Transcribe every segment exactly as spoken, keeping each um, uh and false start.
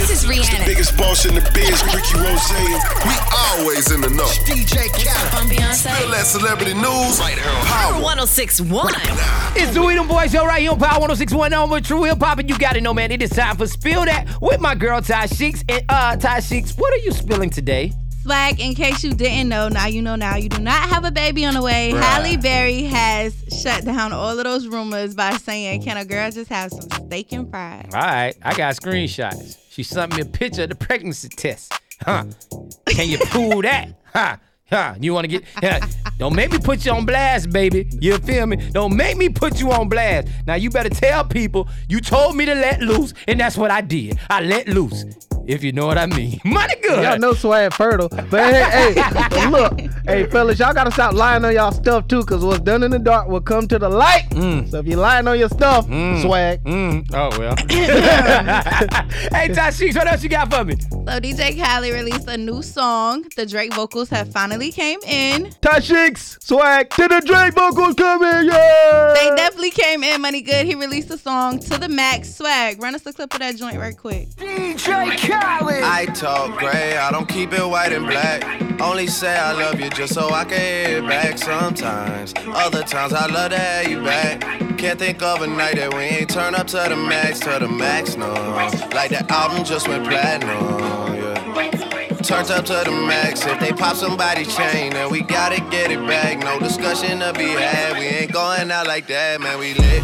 This is Rihanna. It's the biggest boss in the biz, Ricky Rose. We always in the know. D J Khaled. I'm Beyonce. Feel that celebrity news right here on Power one oh six point one. It's the We Them Boys Show right here on Power one oh six point one with True Hip Hop, and you got it, no man. It is time for Spill That with my girl Ty Sheeks. And uh, Ty Sheeks, what are you spilling today? Swag, in case you didn't know, now you know now. You do not have a baby on the way. Right. Halle Berry has shut down all of those rumors by saying, can a girl just have some steak and fries? All right, I got screenshots. She sent me a picture of the pregnancy test. Huh? Can you prove that? Huh? Huh? You want to get... Huh? Don't make me put you on blast, baby. You feel me? Don't make me put you on blast. Now, you better tell people you told me to let loose, and that's what I did. I let loose. If you know what I mean. Money good. Y'all know Swag fertile. But hey, hey, look. Hey, fellas, y'all got to stop lying on y'all stuff, too, because what's done in the dark will come to the light. Mm. So if you're lying on your stuff, mm. Swag. Mm. Oh, well. Hey, Ty Sheeks, what else you got for me? So D J Khaled released a new song. The Drake vocals have finally came in. Ty Sheeks, Swag, did the Drake vocals come in? Yeah! They definitely came in, money good. He released a song to the max. Swag, run us a clip of that joint right quick. D J Khaled. I talk gray, I don't keep it white and black. Only say I love you just so I can hear it back sometimes. Other times I love to have you back. Can't think of a night that we ain't turn up to the max, to the max, no. Like the album just went platinum, yeah. Turned up to the max. If they pop somebody's chain, then we gotta get it back. No discussion to be had. We ain't going out like that, man. We lit.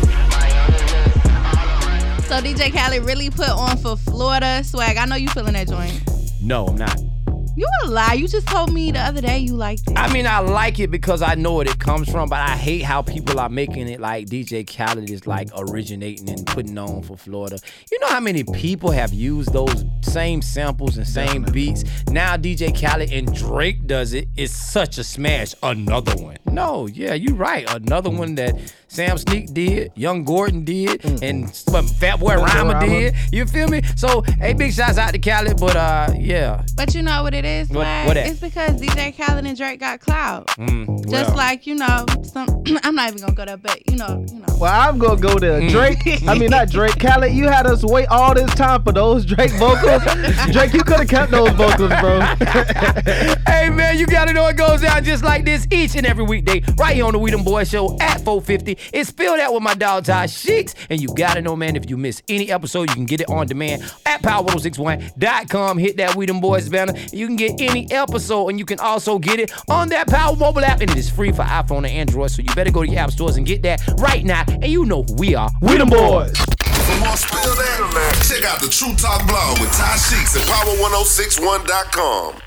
So D J Khaled really put on for Florida. Swag, I know you feeling that joint. No, I'm not. You a lie. You just told me the other day you liked it. I mean, I like it because I know where it comes from, but I hate how people are making it like D J Khaled is like originating and putting on for Florida. You know how many people have used those same samples and same beats? Now D J Khaled and Drake does it. It's such a smash. Another one. No, yeah, you're right. Another one that Sam Sneak did, Young Gordon did, mm. and Fat Boy Rhymer did. You feel me? So, hey, big shouts out to Khaled, but uh, yeah. But you know what it is, What, Swag? what that? It's because D J Khaled and Drake got clout. Mm, well. Just like, you know, some. I'm not even gonna go there, but you know, you know. Well, I'm gonna go there. Mm. Drake, I mean not Drake, Khaled, you had us wait all this time for those Drake vocals. Drake, you could have kept those vocals, bro. Hey man, you gotta know it goes down just like this each and every weekday, right here on the We Them Boys Show at four fifty. It's Spill That with my dog Ty Sheeks, and you gotta know, man, if you miss any episode, you can get it on demand at power one oh six one dot com. Hit that We Them Boys banner. You can get any episode, and you can also get it on that Power mobile app, and it is free for iPhone and Android. So you better go to your app stores and get that right now. And you know who we are. We Them Boys. For more Spill That, check out the True Talk blog with Ty Sheeks at power one oh six one dot com.